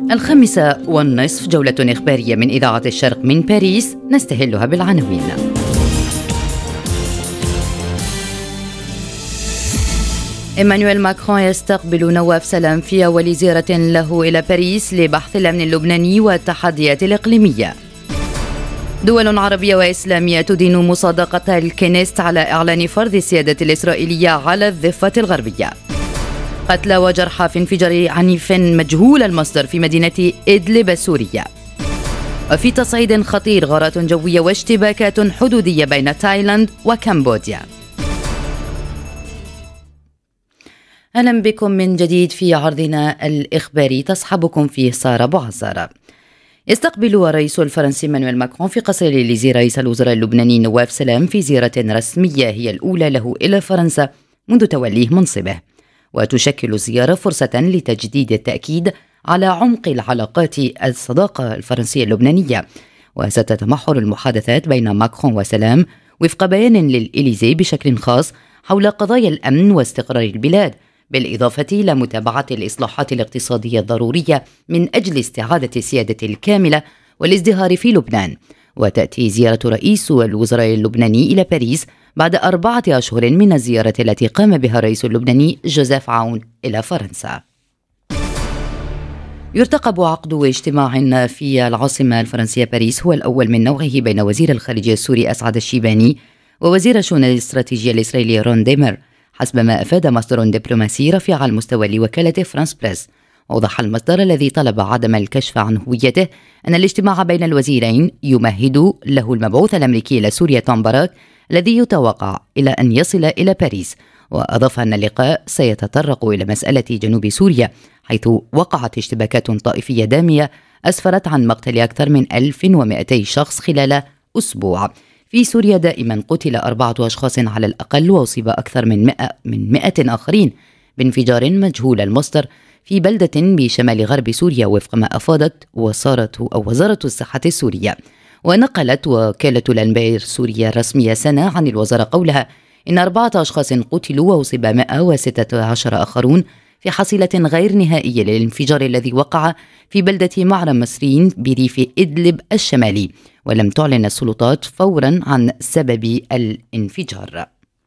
5:30 جولة إخبارية من إذاعة الشرق من باريس، نستهلها بالعناوين. إيمانويل ماكرون يستقبل نواف سلام في أول زيارة له إلى باريس لبحث الأمن اللبناني والتحديات الإقليمية. دول عربية وإسلامية تدين مصادقة الكنيست على إعلان فرض السيادة الإسرائيلية على الضفة الغربية. قتلى وجرحى في انفجار عنيف مجهول المصدر في مدينة إدلب السورية. وفي تصعيد خطير غارات جوية واشتباكات حدودية بين تايلاند وكمبوديا. أهلا بكم من جديد في عرضنا الإخباري تصحبكم فيه سارة بوعزارة. يستقبل الرئيس الفرنسي إيمانويل ماكرون في قصر الإليزي رئيس الوزراء اللبناني نواف سلام في زيارة رسمية هي الأولى له إلى فرنسا منذ توليه منصبه، وتشكل الزيارة فرصة لتجديد التأكيد على عمق العلاقات الصداقة الفرنسية اللبنانية. وستتمحور المحادثات بين ماكرون وسلام وفق بيان للإليزي بشكل خاص حول قضايا الأمن واستقرار البلاد، بالإضافة إلى متابعة الإصلاحات الاقتصادية الضرورية من أجل استعادة السيادة الكاملة والازدهار في لبنان. وتأتي زيارة رئيس الوزراء اللبناني إلى باريس بعد 4 أشهر من الزيارة التي قام بها الرئيس اللبناني جوزيف عون إلى فرنسا. يرتقب عقد اجتماع في العاصمة الفرنسية باريس هو الأول من نوعه بين وزير الخارجية السوري أسعد الشيباني ووزير الشؤون الاستراتيجية الإسرائيلي رون ديمر، حسب ما أفاد مصدر دبلوماسي رفيع على المستوى لوكالة فرانس بريس. أوضح المصدر الذي طلب عدم الكشف عن هويته أن الاجتماع بين الوزيرين يمهد له المبعوث الأمريكي إلى سوريا توم باراك الذي يتوقع إلى أن يصل إلى باريس. وأضاف أن اللقاء سيتطرق إلى مسألة جنوب سوريا، حيث وقعت اشتباكات طائفية دامية أسفرت عن مقتل أكثر من 1200 شخص خلال أسبوع. في سوريا دائما قتل 4 أشخاص على الأقل وأصيب أكثر من 100 آخرين بانفجار مجهول المصدر في بلدة بشمال غرب سوريا، وفق ما أفادت وزارة الصحة السورية. ونقلت وكالة الأنباء السورية الرسمية سنة عن الوزارة قولها إن 4 أشخاص قتلوا وأصيب 116 آخرون في حصيلة غير نهائية للانفجار الذي وقع في بلدة معرم مصرين بريف إدلب الشمالي، ولم تعلن السلطات فورا عن سبب الانفجار.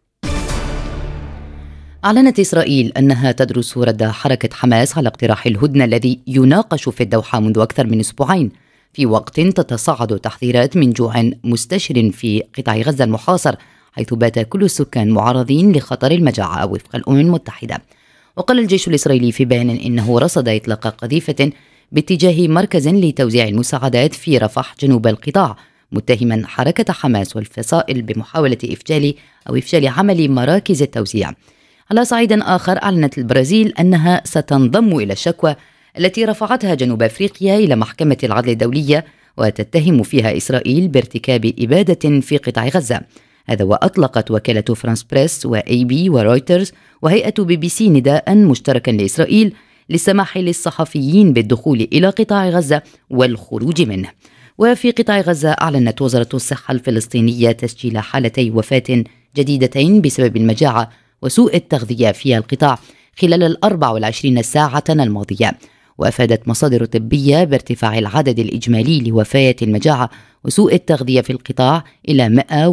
أعلنت إسرائيل أنها تدرس رد حركة حماس على اقتراح الهدنة الذي يناقش في الدوحة منذ أكثر من أسبوعين، في وقت تتصاعد تحذيرات من جوع مستشر في قطاع غزة المحاصر، حيث بات كل السكان معرضين لخطر المجاعة وفق الأمم المتحدة. وقال الجيش الإسرائيلي في بيان إنه رصد إطلاق قذيفة باتجاه مركز لتوزيع المساعدات في رفح جنوب القطاع، متهما حركة حماس والفصائل بمحاولة إفشال عمل مراكز التوزيع. على صعيد آخر، أعلنت البرازيل أنها ستنضم إلى الشكوى التي رفعتها جنوب أفريقيا إلى محكمة العدل الدولية، وتتهم فيها إسرائيل بارتكاب إبادة في قطاع غزة. هذا وأطلقت وكالة فرانس بريس وAB ورويترز وهيئة BBC نداء مشتركا لإسرائيل للسماح للصحفيين بالدخول إلى قطاع غزة والخروج منه. وفي قطاع غزة، أعلنت وزارة الصحة الفلسطينية تسجيل حالتي وفاة جديدتين بسبب المجاعة وسوء التغذية في القطاع خلال 24 ساعة الماضية. وأفادت مصادر طبية بارتفاع العدد الإجمالي لوفيات المجاعة وسوء التغذية في القطاع إلى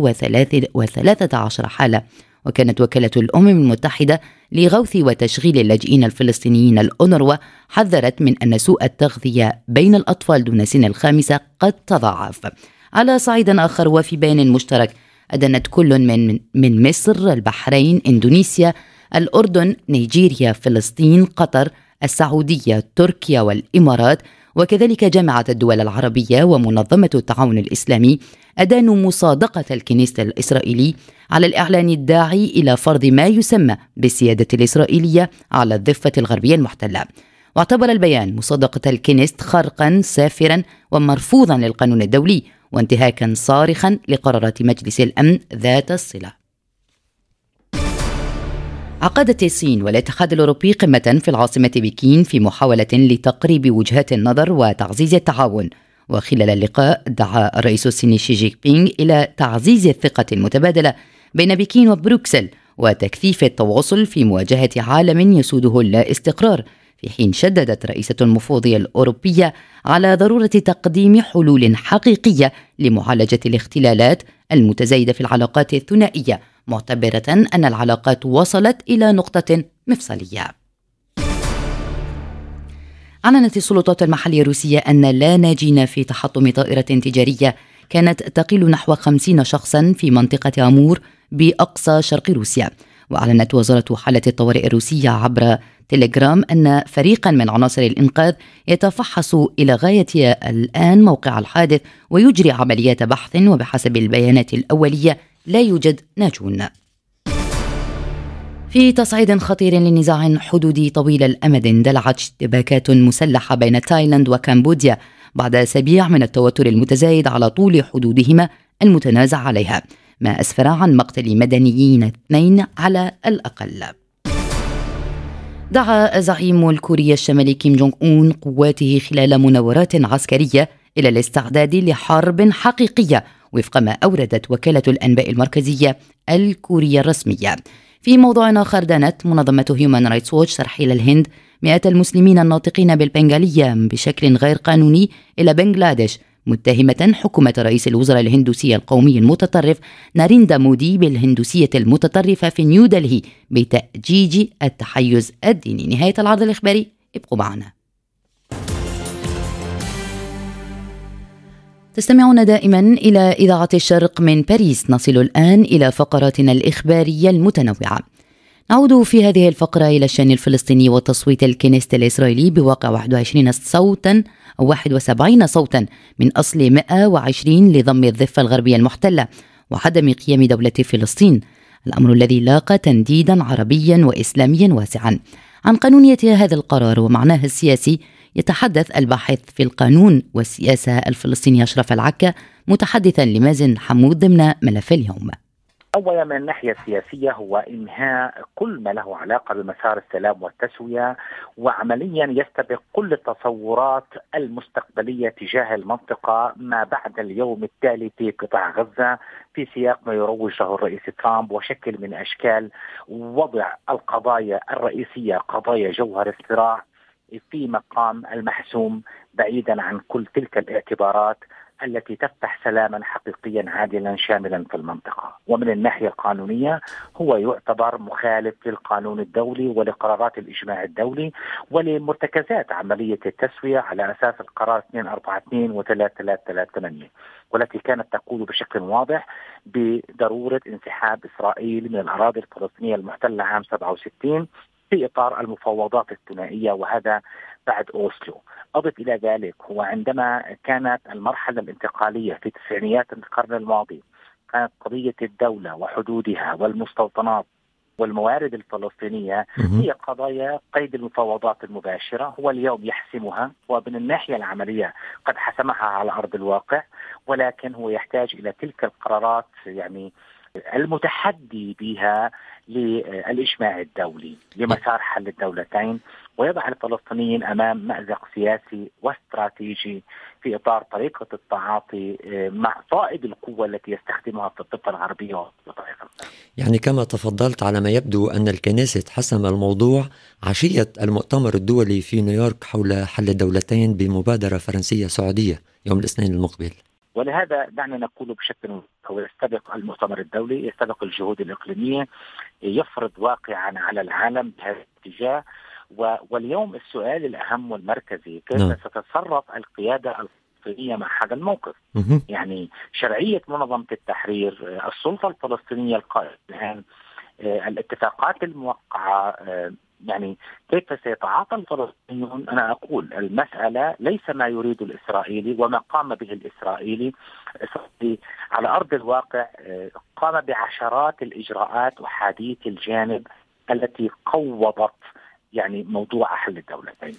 113 حالة. وكانت وكالة الأمم المتحدة لغوث وتشغيل اللاجئين الفلسطينيين الأونروا حذرت من أن سوء التغذية بين الأطفال دون سن 5 قد تضاعف. على صعيد آخر، وفي بيان مشترك، أدنت كل من مصر، البحرين، إندونيسيا، الأردن، نيجيريا، فلسطين، قطر، السعودية، تركيا والإمارات، وكذلك جامعة الدول العربية ومنظمة التعاون الإسلامي أدانوا مصادقة الكنيست الإسرائيلي على الإعلان الداعي إلى فرض ما يسمى بالسيادة الإسرائيلية على الضفة الغربية المحتلة. واعتبر البيان مصادقة الكنيست خرقا سافرا ومرفوضا للقانون الدولي وانتهاكا صارخا لقرارات مجلس الأمن ذات الصلة. عقدت الصين والاتحاد الأوروبي قمة في العاصمة بكين في محاولة لتقريب وجهات النظر وتعزيز التعاون. وخلال اللقاء دعا الرئيس الصيني شي جين بينغ إلى تعزيز الثقة المتبادلة بين بكين وبروكسل وتكثيف التواصل في مواجهة عالم يسوده اللا استقرار في حين شددت رئيسة المفوضية الأوروبية على ضرورة تقديم حلول حقيقية لمعالجة الاختلالات المتزايدة في العلاقات الثنائية، معتبرة أن العلاقات وصلت إلى نقطة مفصلية. أعلنت السلطات المحلية الروسية أن لا ناجين في تحطم طائرة تجارية كانت تقل نحو 50 شخصا في منطقة أمور بأقصى شرق روسيا. وأعلنت وزارة حالة الطوارئ الروسية عبر تيليجرام أن فريقا من عناصر الإنقاذ يتفحص إلى غاية الآن موقع الحادث ويجري عمليات بحث، وبحسب البيانات الأولية لا يوجد ناجون. في تصعيد خطير لنزاع حدودي طويل الأمد اندلعت اشتباكات مسلحة بين تايلاند وكمبوديا بعد أسابيع من التوتر المتزايد على طول حدودهما المتنازع عليها، ما أسفر عن مقتل مدنيين 2 على الأقل. دعا زعيم كوريا الشمالي كيم جونغ أون قواته خلال مناورات عسكرية إلى الاستعداد لحرب حقيقية وفق ما أوردت وكالة الأنباء المركزية الكورية الرسمية. في موضوع آخر، دانت منظمة هيومان رايتس ووتش ترحيل الهند مئات المسلمين الناطقين بالبنغالية بشكل غير قانوني إلى بنغلاديش، متهمة حكومة رئيس الوزراء الهندوسي القومي المتطرف ناريندا مودي بالهندوسية المتطرفة في نيودلهي بتأجيج التحيز الديني. نهاية العرض الإخباري، ابقوا معنا. تستمعون دائما إلى إذاعة الشرق من باريس. نصل الآن إلى فقراتنا الإخبارية المتنوعة. نعود في هذه الفقرة إلى الشأن الفلسطيني وتصويت الكنيست الإسرائيلي بواقع 21 صوتا أو 71 صوتا من أصل 120 لضم الضفة الغربية المحتلة وعدم قيام دولة فلسطين، الأمر الذي لاقى تنديدا عربيا وإسلاميا واسعا. عن قانونية هذا القرار ومعناه السياسي يتحدث الباحث في القانون والسياسة الفلسطيني أشرف العكا متحدثا لمازن حمود ضمن ملف اليوم. أولا من الناحية السياسية هو إنهاء كل ما له علاقة بمسار السلام والتسوية، وعمليا يستبق كل التصورات المستقبلية تجاه المنطقة ما بعد اليوم التالي في قطاع غزة، في سياق ما يروج له الرئيس ترامب وشكل من أشكال وضع القضايا الرئيسية قضايا جوهر الصراع في مقام المحسوم بعيدا عن كل تلك الاعتبارات التي تفتح سلاما حقيقيا عادلا شاملا في المنطقة. ومن الناحية القانونية هو يعتبر مخالف للقانون الدولي ولقرارات الإجماع الدولي ولمرتكزات عملية التسوية على أساس القرار 242 و 3338، والتي كانت تقول بشكل واضح بضرورة انسحاب إسرائيل من الأراضي الفلسطينية المحتلة عام 67 في إطار المفاوضات الثنائية، وهذا بعد أوسلو. أضف إلى ذلك هو عندما كانت المرحلة الانتقالية في تسعينيات القرن الماضي كانت قضية الدولة وحدودها والمستوطنات والموارد الفلسطينية هي قضايا قيد المفاوضات المباشرة، هو اليوم يحسمها، ومن الناحية العملية قد حسمها على أرض الواقع، ولكن هو يحتاج إلى تلك القرارات يعني المتحدي بها للإجماع الدولي لمسار حل الدولتين، ويضع الفلسطينيين أمام مأزق سياسي واستراتيجي في إطار طريقة التعاطي مع فائض القوة التي يستخدمها في الضفة الغربية. يعني كما تفضلت، على ما يبدو أن الكنيست حسم الموضوع عشية المؤتمر الدولي في نيويورك حول حل الدولتين بمبادرة فرنسية سعودية يوم الاثنين المقبل. ولهذا دعنا نقول بشكل هو يستبق المؤتمر الدولي، يستبق الجهود الإقليمية، يفرض واقعا على العالم بهذا الاتجاه. واليوم السؤال الأهم والمركزي كيف ستتصرف القيادة الفلسطينية مع هذا الموقف. يعني شرعية منظمة التحرير، السلطة الفلسطينية القائمة الآن، الاتفاقات الموقعة، يعني كيف سيتعاطى الفلسطينيون؟ أنا أقول المسألة ليس ما يريد الإسرائيلي وما قام به الإسرائيلي على أرض الواقع. قام بعشرات الإجراءات وحديث الجانب التي قوضت يعني موضوع حل الدولتين.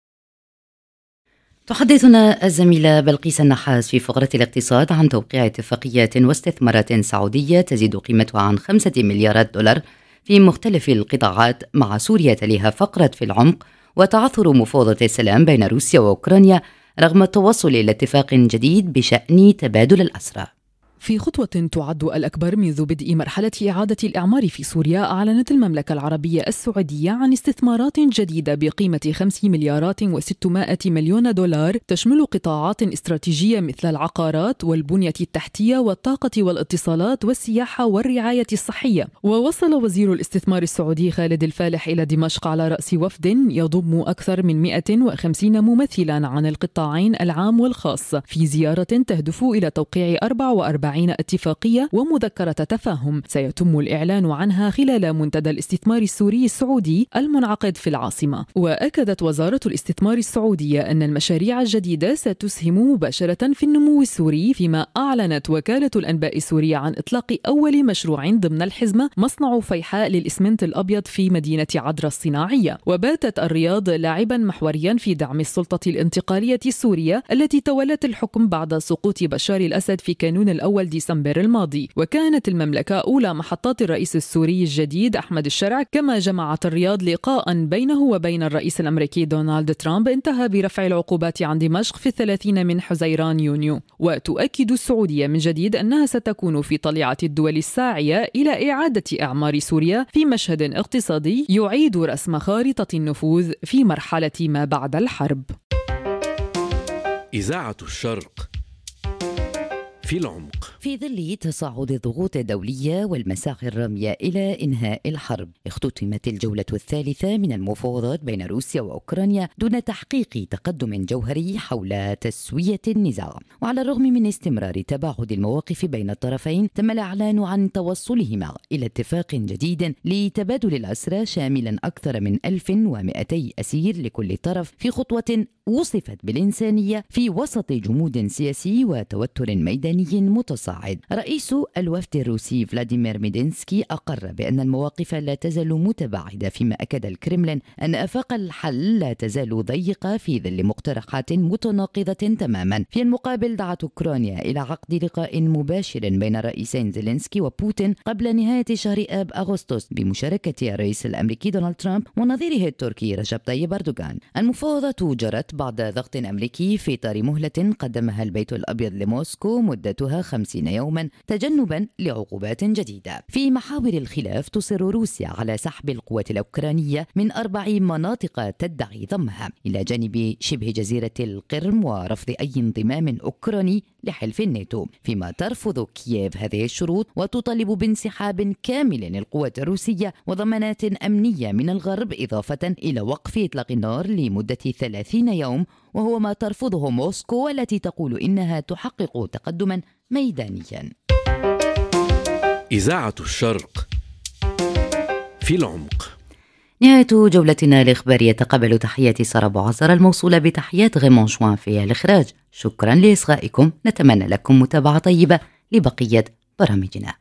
تحدثنا الزميلة بلقيس النحاس في فقرة الاقتصاد عن توقيع اتفاقيات واستثمارات سعودية تزيد قيمتها عن 5 مليارات دولار في مختلف القطاعات مع سوريا تليها فقرة في العمق وتعثر مفاوضة السلام بين روسيا وأوكرانيا رغم التوصل إلى اتفاق جديد بشأن تبادل الأسرى. في خطوة تعد الأكبر منذ بدء مرحلة إعادة الإعمار في سوريا، أعلنت المملكة العربية السعودية عن استثمارات جديدة بقيمة 5 مليارات و600 مليون دولار تشمل قطاعات استراتيجية مثل العقارات والبنية التحتية والطاقة والاتصالات والسياحة والرعاية الصحية. ووصل وزير الاستثمار السعودي خالد الفالح إلى دمشق على رأس وفد يضم أكثر من 150 ممثلا عن القطاعين العام والخاص، في زيارة تهدف إلى توقيع 44 اتفاقية ومذكرة تفاهم سيتم الإعلان عنها خلال منتدى الاستثمار السوري السعودي المنعقد في العاصمة. وأكدت وزارة الاستثمار السعودية أن المشاريع الجديدة ستسهم مباشرة في النمو السوري، فيما أعلنت وكالة الأنباء السورية عن إطلاق أول مشروع ضمن الحزمة، مصنع فيحاء للإسمنت الأبيض في مدينة عدرا الصناعية. وباتت الرياض لاعبا محوريا في دعم السلطة الانتقالية السورية التي تولت الحكم بعد سقوط بشار الأسد في كانون الأول ديسمبر الماضي. وكانت المملكة أولى محطات الرئيس السوري الجديد أحمد الشرع، كما جمعت الرياض لقاء بينه وبين الرئيس الأمريكي دونالد ترامب انتهى برفع العقوبات عن دمشق في 30 من حزيران يونيو. وتؤكد السعودية من جديد أنها ستكون في طليعة الدول الساعية إلى إعادة إعمار سوريا في مشهد اقتصادي يعيد رسم خارطة النفوذ في مرحلة ما بعد الحرب. إذاعة الشرق في العمق. في ظل تصاعد الضغوط الدولية والمساعي الرامية إلى إنهاء الحرب، اختتمت الجولة الثالثة من المفاوضات بين روسيا وأوكرانيا دون تحقيق تقدم جوهري حول تسوية النزاع. وعلى الرغم من استمرار تباعد المواقف بين الطرفين، تم الإعلان عن توصلهما إلى اتفاق جديد لتبادل الأسرى شاملا أكثر من 1200 أسير لكل طرف، في خطوة وصفت بالإنسانية في وسط جمود سياسي وتوتر ميداني متصاعد. رئيس الوفد الروسي فلاديمير ميدينسكي أقر بأن المواقف لا تزال متباعدة، فيما أكد الكرملين أن آفاق الحل لا تزال ضيقة في ظل مقترحات متناقضة تماما. في المقابل، دعت أوكرانيا إلى عقد لقاء مباشر بين الرئيسين زيلينسكي وبوتين قبل نهاية شهر آب أغسطس بمشاركة الرئيس الأمريكي دونالد ترامب ونظيره التركي رجب طيب أردوغان. المفاوضات جرت بعد ضغط أمريكي في إطار مهلة قدمها البيت الأبيض لموسكو مدتها 50 يوما تجنبا لعقوبات جديدة. في محاور الخلاف، تصر روسيا على سحب القوات الأوكرانية من 4 مناطق تدعي ضمها، إلى جانب شبه جزيرة القرم، ورفض أي انضمام أوكراني لحلف الناتو، فيما ترفض كييف هذه الشروط وتطالب بانسحاب كامل للقوات الروسية وضمانات أمنية من الغرب، إضافة إلى وقف إطلاق النار لمدة 30 يوم، وهو ما ترفضه موسكو التي تقول إنها تحقق تقدما ميدانيا. إذاعة الشرق في العمق. نهاية جولتنا الإخبارية. تقبلوا تحياتي سارة بوعزر الموصولة بتحيات غيمون شوان في الإخراج. شكرا لإصغائكم، نتمنى لكم متابعة طيبة لبقية برامجنا.